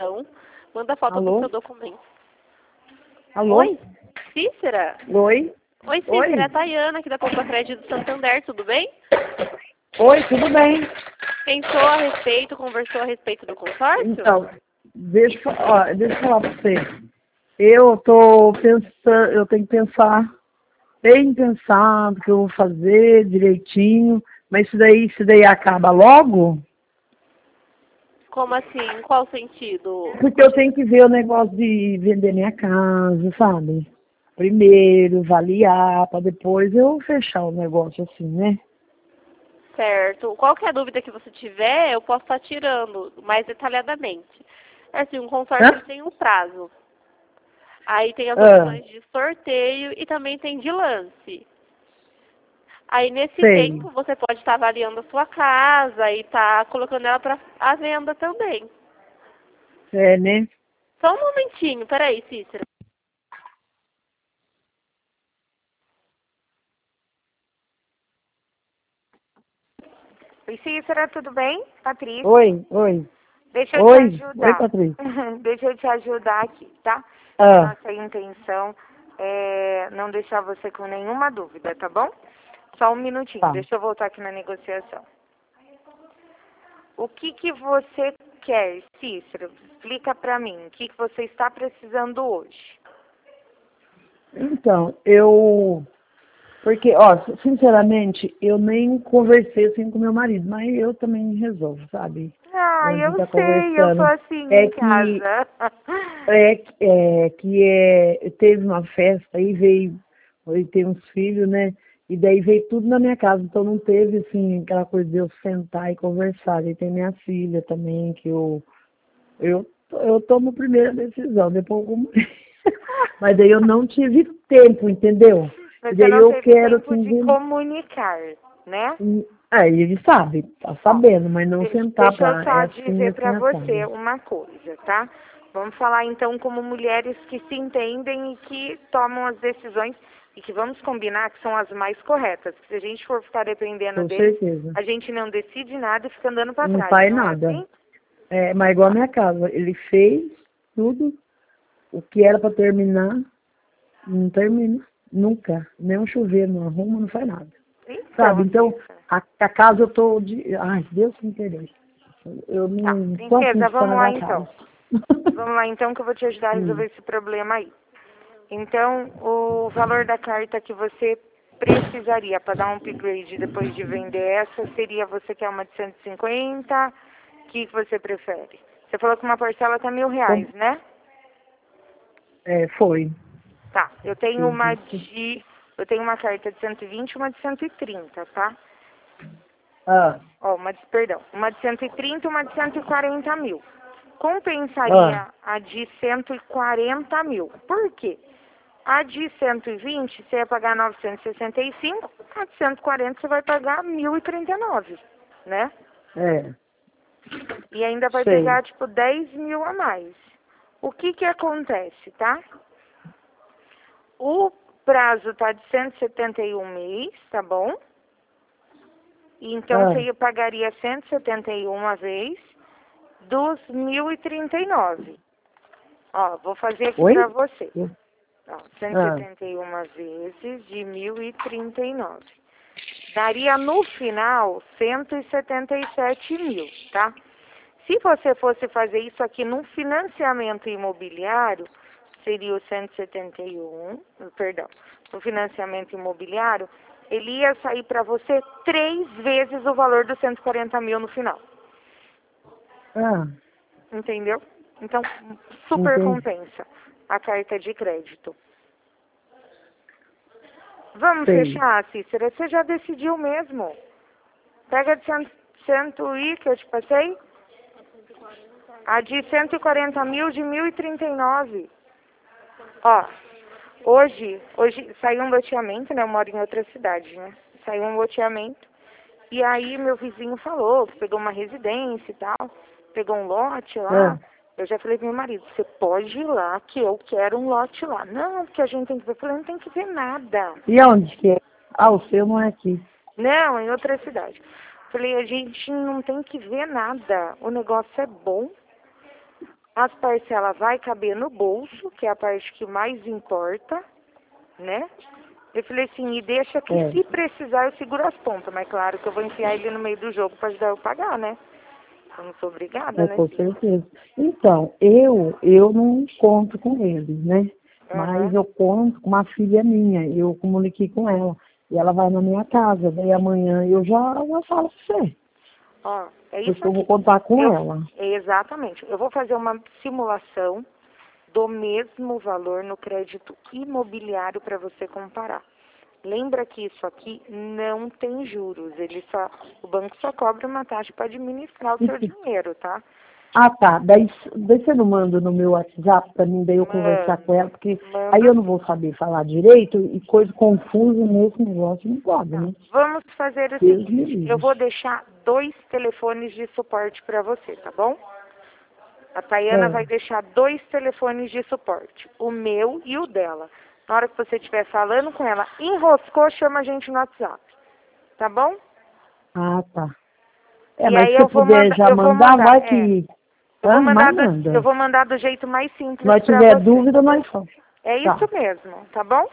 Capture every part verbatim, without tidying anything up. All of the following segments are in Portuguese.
Então, manda foto do Alô? seu documento. Alô? Oi, Cícera? Oi? Oi, Cícera, Oi? é a Tayana aqui da Poupa Crédito do Santander, tudo bem? Oi, tudo bem? Pensou a respeito, conversou a respeito do consórcio? Então, deixa, eu fa- ó, deixa eu falar pra você. Eu tô pensando, eu tenho que pensar, bem pensado o que eu vou fazer direitinho, mas isso daí, isso daí acaba logo? Como assim? Em qual sentido? Porque eu tenho que ver o negócio de vender minha casa, sabe? Primeiro, avaliar, para depois eu fechar o negócio assim, né? Certo. Qualquer dúvida que você tiver, eu posso estar tirando mais detalhadamente. É assim, um consórcio Hã? ele tem um prazo. Aí tem as Ah, opções de sorteio e também tem de lance. Aí nesse sei. tempo você pode estar avaliando a sua casa e estar colocando ela para a venda também. É, né? Só um momentinho, peraí, Cícera. Oi, Cícera, tudo bem? Patrícia, Oi, oi. deixa eu te Oi, oi, ajudar. Patrícia. Deixa eu te ajudar aqui, tá? A Ah, nossa intenção é não deixar você com nenhuma dúvida, tá bom? Só um minutinho, tá. deixa eu voltar aqui na negociação. O que que você quer, Cícero? Explica pra mim, o que que você está precisando hoje? Então, eu. Porque, ó, sinceramente, eu nem conversei assim com meu marido, mas eu também resolvo, sabe? Ah, A gente eu tá sei, eu sou conversando. assim É em que casa. é, que- é que é, teve uma festa e veio, e tem uns filhos, né? E daí veio tudo na minha casa, então não teve assim aquela coisa de eu sentar e conversar. E tem minha filha também, que eu eu, eu tomo a primeira decisão, depois eu como. Mas daí eu não tive tempo, entendeu? E Você daí não eu teve quero tempo assim de ver. comunicar, né? Aí ele sabe, tá Ó, sabendo, mas não deixa, sentar deixa eu pra. É só assim, dizer assim, pra você assado. uma coisa, tá? Vamos falar então como mulheres que se entendem e que tomam as decisões e que vamos combinar que são as mais corretas. Porque se a gente for ficar dependendo Com deles, certeza. a gente não decide nada e fica andando pra Não trás, faz não é nada. assim? É, mas igual a minha casa, ele fez tudo o que era pra terminar, não termina. Nunca. Nem um chuveiro não arruma, não faz nada. Sabe? Então, Então, Cícera. a, a casa eu tô de. Ai, Deus me interesse. Eu Tá, não tô afim princesa, de ficar vamos lá na casa. então. Vamos lá então que eu vou te ajudar a Hum. resolver esse problema aí. Então, o valor da carta que você precisaria para dar um upgrade depois de vender essa seria, você quer uma de cento e cinquenta? O que que você prefere? Você falou que uma parcela tá mil reais, Como- né? É, foi. Tá, eu tenho Eu uma disse. de, eu tenho uma carta de cento e vinte e uma de cento e trinta, tá? Ah, Ó, uma de, perdão, uma de cento e trinta e uma de cento e quarenta mil. ah, Compensaria a de cento e quarenta mil. Por quê? A de cento e vinte você vai pagar novecentos e sessenta e cinco, a de cento e quarenta você vai pagar mil e trinta e nove, né? é, E ainda vai sei. pegar tipo dez mil a mais. O que que acontece, tá? O prazo tá de cento e setenta e um mês, tá bom? Então Ah, você pagaria cento e setenta e um uma vez dos mil e trinta e nove. Ó, vou fazer aqui pra oi? você. Ó, Ah, cento e setenta e um vezes de mil e trinta e nove. Daria no final cento e setenta e sete mil, tá? Se você fosse fazer isso aqui num financiamento imobiliário, seria o cento e setenta e um, perdão, no financiamento imobiliário, ele ia sair para você três vezes o valor dos cento e quarenta mil no final. ah, Entendeu? Então, super entendi. compensa a carta de crédito. Vamos Sei. fechar, Cícera? Você já decidiu mesmo. Pega de cento, cento e que eu te passei. A de cento e quarenta mil de mil e trinta e nove. Ó, hoje, hoje saiu um loteamento, né? Eu moro em outra cidade, né? Saiu um loteamento. E aí meu vizinho falou que pegou uma residência e tal. Pegou um lote lá. Ah, Eu já falei pro meu marido, você pode ir lá que eu quero um lote lá. Não, porque a gente tem que ver. Eu falei, não tem que ver nada. e aonde que é? Ah, o seu não é aqui. Não, em outra cidade. Falei, a gente não tem que ver nada. O negócio é bom. As parcelas vai caber no bolso, que é a parte que mais importa, né? Eu falei assim, e deixa que É. se precisar eu seguro as pontas, mas claro que eu vou enfiar ele no meio do jogo para ajudar eu a pagar, né? Eu não sou obrigada, É, né, com filha? certeza. Então, eu, eu não conto com ele, né? Mas Aham. eu conto com uma filha minha, eu comuniquei com ela. E ela vai na minha casa, daí amanhã eu já, já falo pra você. Ó, é isso Porque eu vou aqui. contar com Eu, ela. exatamente. Eu vou fazer uma simulação do mesmo valor no crédito imobiliário para você comparar. Lembra que isso aqui não tem juros, ele só, o banco só cobra uma taxa para administrar o seu dinheiro, tá? Ah, tá. Daí, daí você não manda no meu WhatsApp pra mim, daí eu conversar com ela, Mando, porque aí mando eu não vou sim. saber falar direito e coisa confusa nesse negócio não pode, Tá. né? Vamos fazer o Deus me seguinte, eu livre. vou deixar dois telefones de suporte para você, tá bom? A Tayana É. vai deixar dois telefones de suporte, o meu e o dela. Na hora que você estiver falando com ela, enroscou, chama a gente no WhatsApp, tá bom? Ah, tá. É, E mas aí se você eu vou puder mandar, já eu vou mandar, mandar, vai é, que... eu vou Hã? mandar Mas do, eu manda. vou mandar do jeito mais Se simples nós pra tiver você. dúvida, nós fala. É isso Tá. mesmo, tá bom?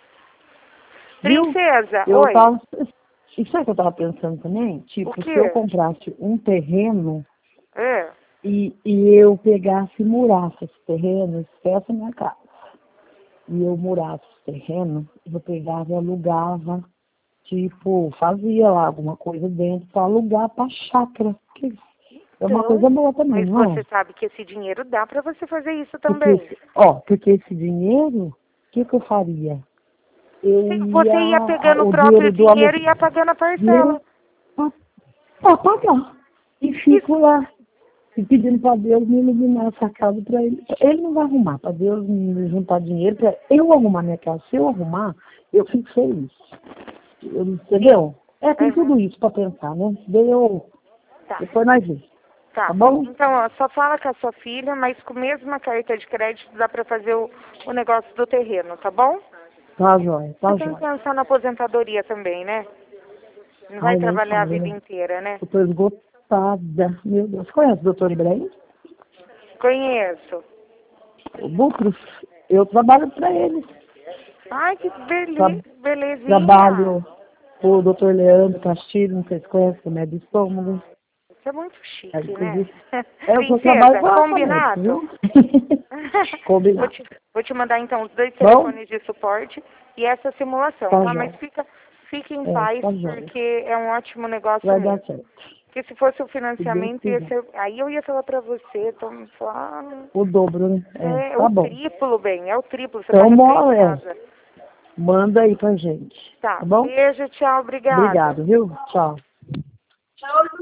Viu? Princesa, Eu oi. tava... E sabe o que eu tava pensando também? O Tipo, se eu quê? comprasse um terreno É. e, e eu pegasse e murasse esse terreno, esquece a minha casa. E eu murasse esse terreno, eu pegava e alugava, tipo, fazia lá alguma coisa dentro para alugar para chácara. Que é uma Então, coisa boa também, mas não é? você sabe que esse dinheiro dá pra você fazer isso Porque, também. esse- ó, porque esse dinheiro, o que, que eu faria? Eu Sim, ia, você ia a- pegando o o próprio dinheiro do dinheiro e aluguel, ia pagando a parcela. dinheiro para pagar. E fico Isso. lá, e pedindo para Deus me iluminar essa casa para ele. Ele não vai arrumar, para Deus me juntar dinheiro para eu arrumar minha casa. Se eu arrumar, eu fico feliz. Eu- Sim. entendeu? É, tem Aham. tudo isso para pensar, né? Daí eu, Tá. depois nós vemos, tá Tá. bom? Então, ó, só fala com a sua filha, mas com a mesma carta de crédito dá pra fazer o, o negócio do terreno, tá bom? Tá jóia, Você tá tem que jóia. pensar na aposentadoria também, né? Não vai Ai, nem trabalhar a fala, vida né? inteira, né? Eu tô esgotada. Meu Deus. Conhece o doutor Ibrahim? Conheço. O Butros? Eu trabalho para ele. Ai, que Tra bele... belezinha. trabalho com o doutor Leandro Castilho, não sei se conhece, o médico de estômago. Isso é muito É, chique, né? inclusive, é o que eu trabalho Princesa, com essa médica, combinado? viu? Vou Combinado. te, vou te mandar então os dois Bom? telefones de suporte e essa simulação, Tá tá? Mas jóia. fica, fique em É, paz, tá jóia. porque é um ótimo negócio Vai dar mesmo. certo. Porque se fosse o Se Deus financiamento, ia quiser. ser, aí eu ia falar pra você, então, falar, ah, O dobro, né? É, é tá o bom. triplo, bem, é o triplo, você Então, paga três mora, é. casas. Manda aí pra gente. Tá, Tá bom? beijo, tchau, obrigada. Obrigado, viu? Tchau.